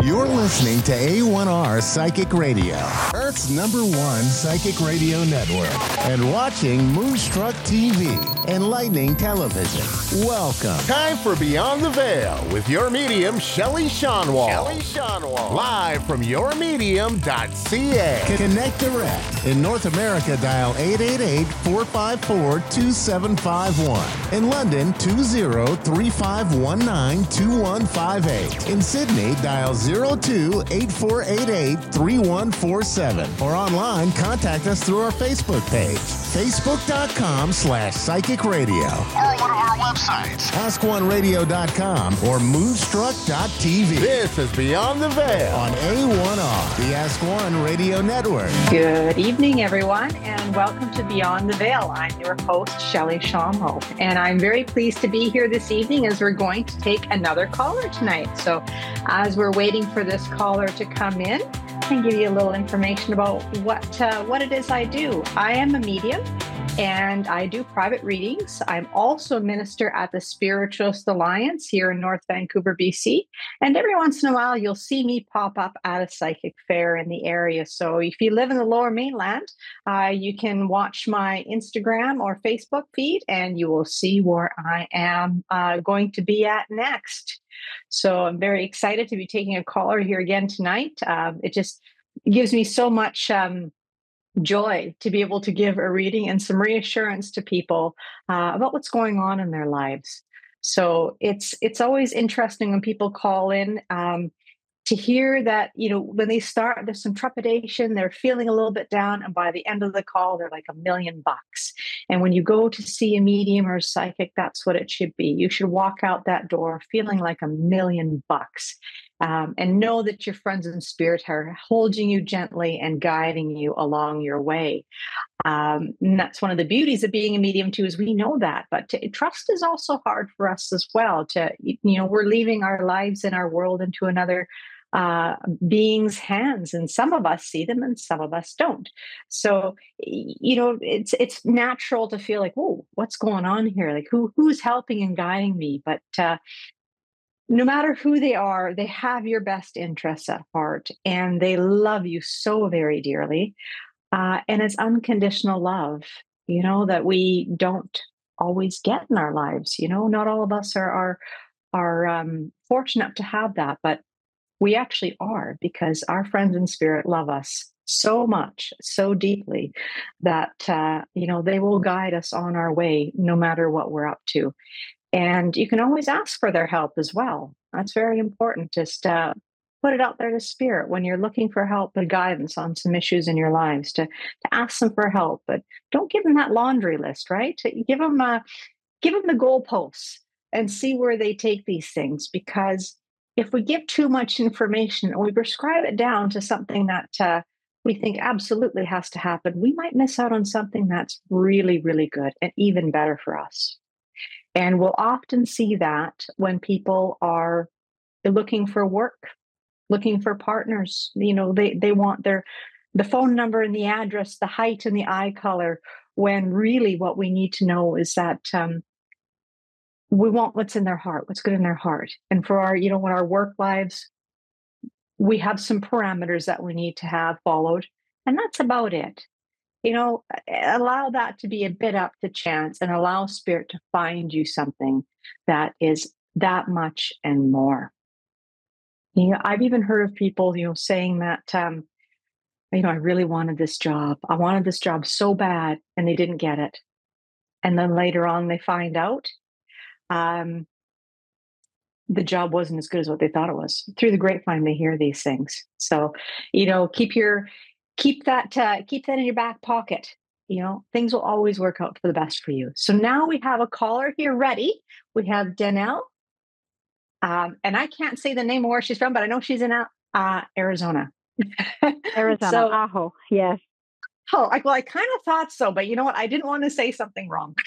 You're listening to A1R Psychic Radio, Earth's #1 psychic radio network, and watching Moonstruck TV and Lightning Television. Welcome. Time for Beyond the Veil with your medium, Shelley Seanwald. Live from yourmedium.ca. Connect direct. In North America, dial 888-454-2751. In London, 20-3519-2158. In Sydney, dial 02-8488-3147. Or online, contact us through our Facebook page, facebook.com/psychic radio. Or one of our websites, askoneradio.com or moonstruck.tv. This is Beyond the Veil on A1R, the Ask One Radio Network. Good evening, everyone, and welcome to Beyond the Veil. I'm your host, Shelley Seanwald, and I'm very pleased to be here this evening as we're going to take another caller tonight. So as we're waiting for this caller to come in, I can give you a little information about what it is I do. I am a medium, and I do private readings. I'm also a minister at the Spiritualist Alliance here in North Vancouver, BC. And every once in a while, you'll see me pop up at a psychic fair in the area. So if you live in the Lower Mainland, you can watch my Instagram or Facebook feed, and you will see where I am going to be at next. So I'm very excited to be taking a caller here again tonight. It just gives me so much joy to be able to give a reading and some reassurance to people about what's going on in their lives. So it's always interesting when people call in to hear that, you know, when they start, there's some trepidation, they're feeling a little bit down, and by the end of the call, they're like $1,000,000. And when you go to see a medium or a psychic, that's what it should be. You should walk out that door feeling like $1,000,000. And know that your friends in spirit are holding you gently and guiding you along your way. And that's one of the beauties of being a medium too, is we know that. But trust is also hard for us as well. We're leaving our lives and our world into another being's hands, and some of us see them and some of us don't. So, it's natural to feel like, whoa, what's going on here? Like who's helping and guiding me? But no matter who they are, they have your best interests at heart, and they love you so very dearly. And it's unconditional love, that we don't always get in our lives. Not all of us are fortunate to have that, but we actually are, because our friends in spirit love us so much, so deeply that, they will guide us on our way no matter what we're up to. And you can always ask for their help as well. That's very important. Just put it out there to spirit when you're looking for help and guidance on some issues in your lives, to ask them for help. But don't give them that laundry list, right? Give them the goalposts and see where they take these things. Because if we give too much information and we prescribe it down to something that we think absolutely has to happen, we might miss out on something that's really, really good and even better for us. And we'll often see that when people are looking for work, looking for partners. They want the phone number and the address, the height and the eye color, when really what we need to know is that we want what's in their heart, what's good in their heart. And for our work lives, we have some parameters that we need to have followed, and that's about it. Allow that to be a bit up to chance, and allow spirit to find you something that is that much and more. I've even heard of people, saying that, I really wanted this job. I wanted this job so bad, and they didn't get it. And then later on, they find out the job wasn't as good as what they thought it was. Through the grapevine, they hear these things. So, keep that in your back pocket. Things will always work out for the best for you. So now we have a caller here ready. We have Danelle. And I can't say the name of where she's from, but I know she's in Arizona. Arizona, Ajo, yes. Oh, I kind of thought so, but you know what? I didn't want to say something wrong.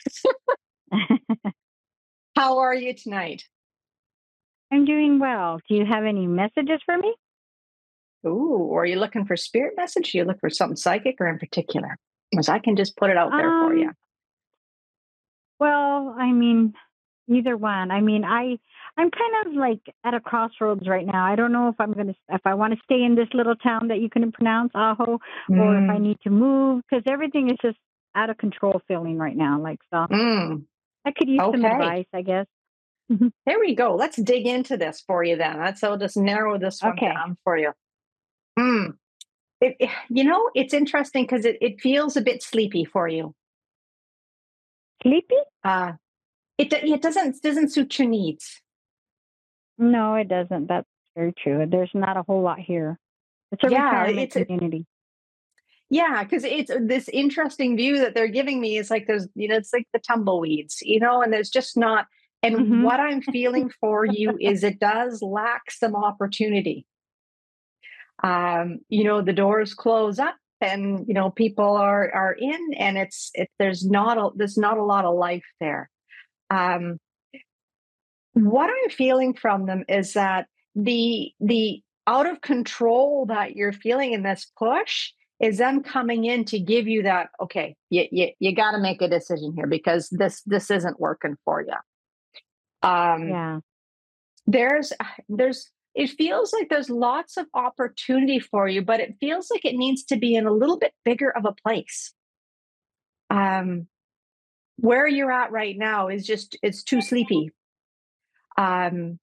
How are you tonight? I'm doing well. Do you have any messages for me? Ooh, are you looking for spirit message? Do you look for something psychic or in particular? Because I can just put it out there for you. Well, Either one. I mean, I'm kind of like at a crossroads right now. I don't know if I want to stay in this little town that you couldn't pronounce, Aho, or if I Mm, need to move because everything is just out of control feeling right now. Like, so mm, I could use some okay. advice, I guess. Mhm. There we go. Let's dig into this for you then. I'll just narrow this one Okay. down for you. Mm. It's interesting because it feels a bit sleepy for you. Sleepy? Uh, it doesn't suit your needs. No, it doesn't. That's very true. There's not a whole lot here. It's a Yeah, retirement community. yeah, because it's this interesting view that they're giving me is like there's it's like the tumbleweeds, and there's just not. And Hmm. what I'm feeling for you is it does lack some opportunity. The doors close up and people are in and there's not a lot of life there. um, what I'm feeling from them is that the out of control that you're feeling in this push is them coming in to give you that, okay, you got to make a decision here because this isn't working for you. um, Yeah. there's it feels like there's lots of opportunity for you, but it feels like it needs to be in a little bit bigger of a place. um where you're at right now is just it's too sleepy. um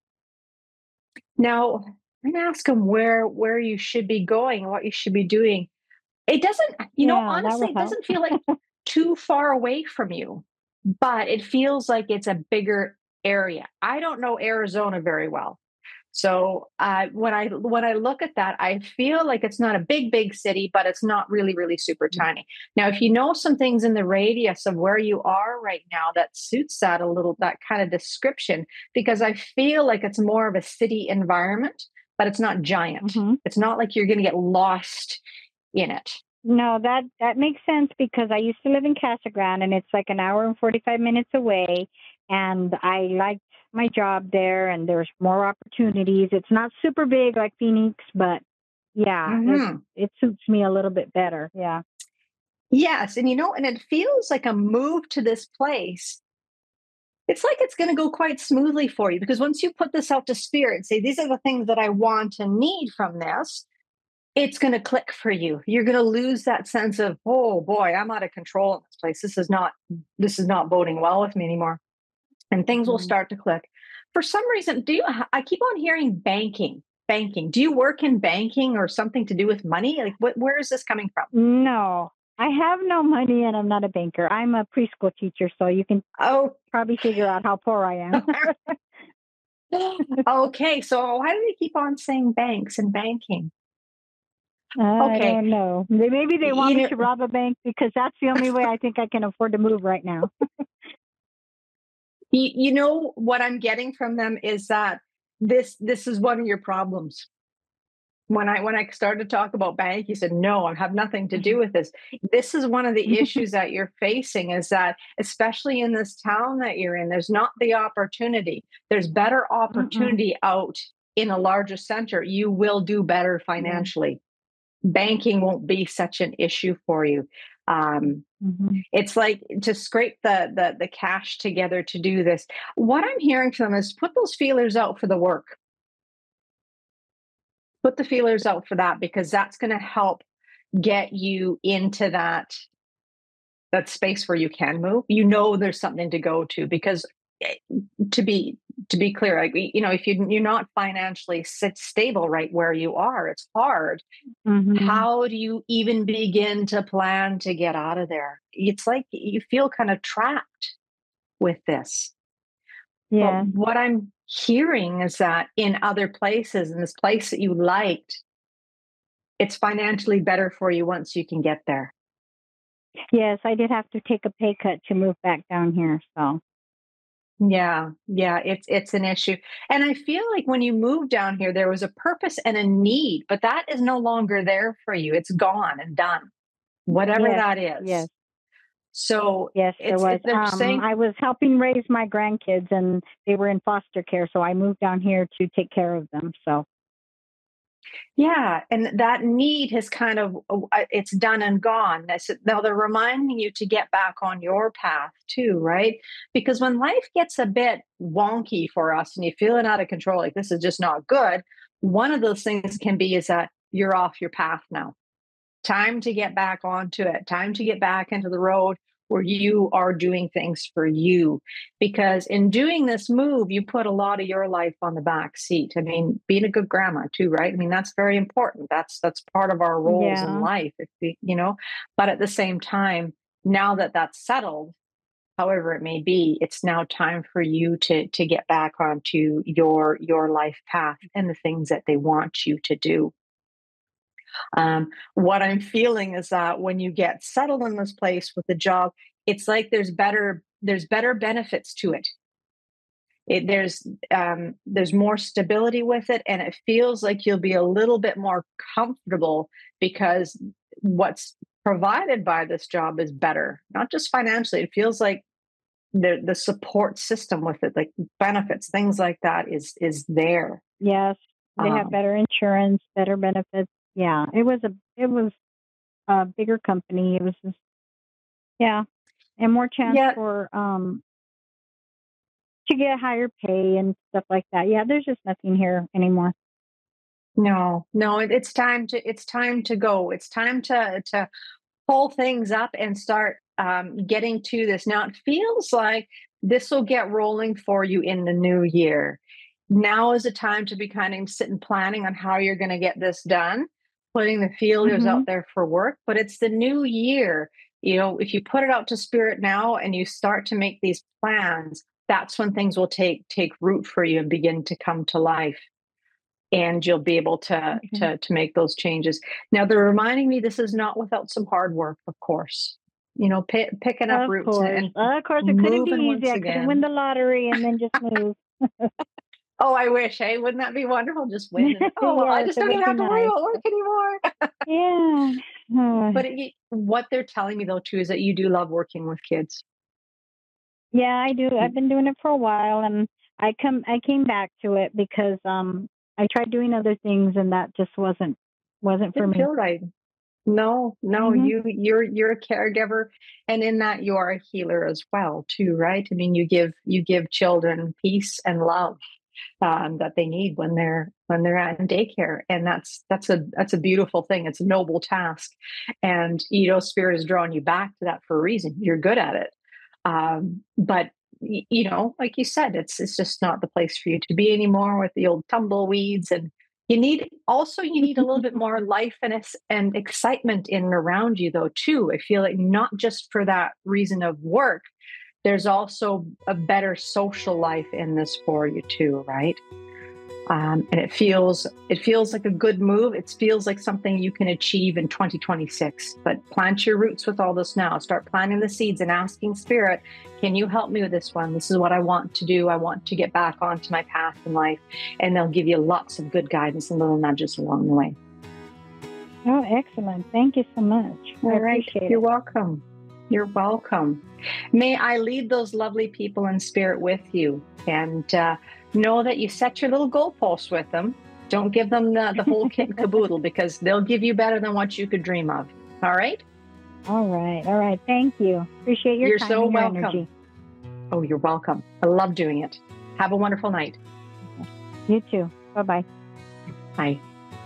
Now I'm gonna ask them where you should be going and what you should be doing. It doesn't, Yeah, that honestly, will it help. doesn't feel like too far away from you, but it feels like it's a bigger area. I don't know Arizona very well. So when I look at that, I feel like it's not a big city, but it's not really really super tiny. Now, if you know some things in the radius of where you are right now that suits that a little, that kind of description, because I feel like it's more of a city environment, but it's not giant. Hmm. It's not like you're going to get lost in it. No, that makes sense because I used to live in Casa Grande and it's like an hour and 45 minutes away. And I liked my job there and there's more opportunities. It's not super big like Phoenix, but yeah, Hmm. it suits me a little bit better. Yeah. Yes, and it feels like a move to this place. It's like it's going to go quite smoothly for you because once you put this out to spirit and say, these are the things that I want and need from this, it's going to click for you. You're going to lose that sense of, oh boy, I'm out of control in this place. This is not boding well with me anymore. And things will Mhm. start to click. For some reason, I keep on hearing banking, banking. Do you work in banking or something to do with money? Like where is this coming from? No, I have no money and I'm not a banker. I'm a preschool teacher, so you can Oh, probably figure out how poor I am. okay. So why do they keep on saying banks and banking? I Okay. don't know. Maybe they want You me know, to rob a bank because that's the only way I think I can afford to move right now. what I'm getting from them is that this is one of your problems. When I started to talk about bank, he said, "No, I have nothing to do with this. This is one of the issues that you're facing is that, especially in this town that you're in, there's not the opportunity. There's better Mm-mm. opportunity out in a larger center. You will do better Yeah. financially. Banking won't be such an issue for you. Um, Hmm. it's like to scrape the cash together to do this. What I'm hearing from them is put those feelers out for the work. Put the feelers out for that because that's going to help get you into that space where you can move. There's something to go to because eh, to be to be clear, like if you're not financially stable right where you are, it's hard. Hmm. How do you even begin to plan to get out of there? It's like you feel kind of trapped with this. But Yeah. what I'm hearing is that in other places, in this place that you liked, it's financially better for you once you can get there. Yes, I did have to take a pay cut to move back down here. So, Yeah, it's an issue. And I feel like when you moved down here, there was a purpose and a need, but that is no longer there for you. It's gone and done, whatever yes, that yes, is. So yes, there was. they're saying, I was helping raise my grandkids and they were in foster care. So I moved down here to take care of them. So, Yeah, and that need has kind of it's done and gone. Now they're reminding you to get back on your path too, right? Because when life gets a bit wonky for us and you feel it out of control, like this is just not good, one of those things can be is that you're off your path now. Time to get back onto it. Time to get back into the road where you are doing things for you. Because in doing this move, you put a lot of your life on the back seat. I mean, being a good grandma too, right? I mean, that's very important. That's part of our roles in Yeah. life, if we, but at the same time, now that that's settled, however it may be, it's now time for you to get back onto your life path and the things that they want you to do. What I'm feeling is that when you get settled in this place with the job, it's like there's better benefits to it. There's more stability with it, and it feels like you'll be a little bit more comfortable because what's provided by this job is better, not just financially. It feels like the support system with it, like benefits, things like that, is there. Yes. They have Um, better insurance, better benefits. Yeah. It was a bigger company. It was just, yeah, and more chance yeah, for to get higher pay and stuff like that. Yeah, there's just nothing here anymore. no, no, it's time to go. It's time to pull things up and start getting to this. Now it feels like this will get rolling for you in the new year. Now is the time to be kind of sitting planning on how you're going to get this done, putting the feelers Hmm. out there for work. But it's the new year. If you put it out to spirit now and you start to make these plans, that's when things will take root for you and begin to come to life, and you'll be able to Okay. to to make those changes. Now they're reminding me this is not without some hard work, of course. Picking up Of roots and, course. and Of course, it couldn't be moving easy. once I couldn't win again. the lottery and then just move. Oh, I wish. Hey, wouldn't that be wonderful? Just win and oh well, I Yes, just it don't even would be have to worry nice. about work anymore. Yeah. But what they're telling me though too is that you do love working with kids. Yeah, I do. I've been doing it for a while, and I came back to it because I tried doing other things, and that just wasn't for Didn't me. feel right. No, no, Hmm. you're a caregiver, and in that you are a healer as well too, right? I mean, you give children peace and love that they need when they're at daycare, and that's a beautiful thing. It's a noble task, and spirit is drawing you back to that for a reason. You're good at it, but like you said, it's just not the place for you to be anymore with the old tumbleweeds, and you need a little bit more life and excitement in and around you though too. I feel like not just for that reason of work, there's also a better social life in this for you too, right? And it feels like a good move. It feels like something you can achieve in 2026. But plant your roots with all this now. Start planting the seeds and asking spirit, can you help me with this one? This is what I want to do. I want to get back onto my path in life. And they'll give you lots of good guidance and little nudges along the way. Oh, excellent. Thank you so much. I All right. appreciate You're it. welcome. You're welcome. May I lead those lovely people in spirit with you, and know that you set your little goalposts with them. Don't give them the whole kit and caboodle, because they'll give you better than what you could dream of. All right? All right. All right. Thank you. Appreciate your You're time so and your welcome. energy. Oh, you're welcome. I love doing it. Have a wonderful night. You too. Bye-bye. Bye.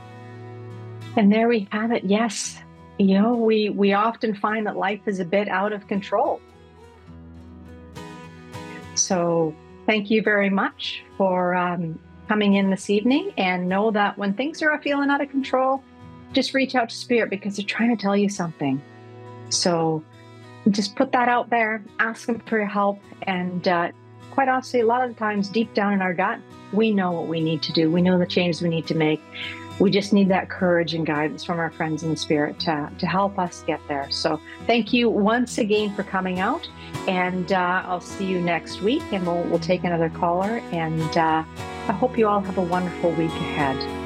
And there we have it. Yes. We often find that life is a bit out of control. So thank you very much for coming in this evening, and know that when things are feeling out of control, just reach out to spirit, because they're trying to tell you something. So just put that out there, ask them for your help. And quite honestly, a lot of the times deep down in our gut, we know what we need to do. We know the changes we need to make. We just need that courage and guidance from our friends in the spirit to help us get there. So thank you once again for coming out, and I'll see you next week, and we'll take another caller, and I hope you all have a wonderful week ahead.